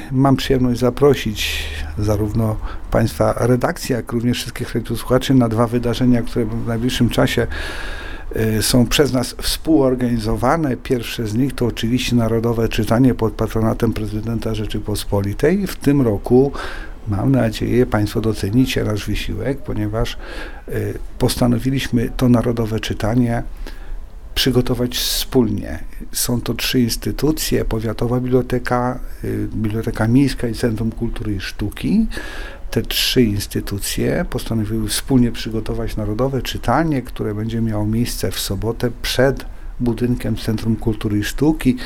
mam przyjemność zaprosić zarówno Państwa redakcję, jak również wszystkich słuchaczy na 2 wydarzenia, które w najbliższym czasie są przez nas współorganizowane. Pierwsze z nich to oczywiście Narodowe Czytanie pod patronatem prezydenta Rzeczypospolitej. W tym roku, mam nadzieję, Państwo docenicie nasz wysiłek, ponieważ postanowiliśmy to Narodowe Czytanie przygotować wspólnie. Są to 3 instytucje: Powiatowa Biblioteka, Biblioteka Miejska i Centrum Kultury i Sztuki. Te 3 instytucje postanowiły wspólnie przygotować Narodowe Czytanie, które będzie miało miejsce w sobotę przed budynkiem Centrum Kultury i Sztuki.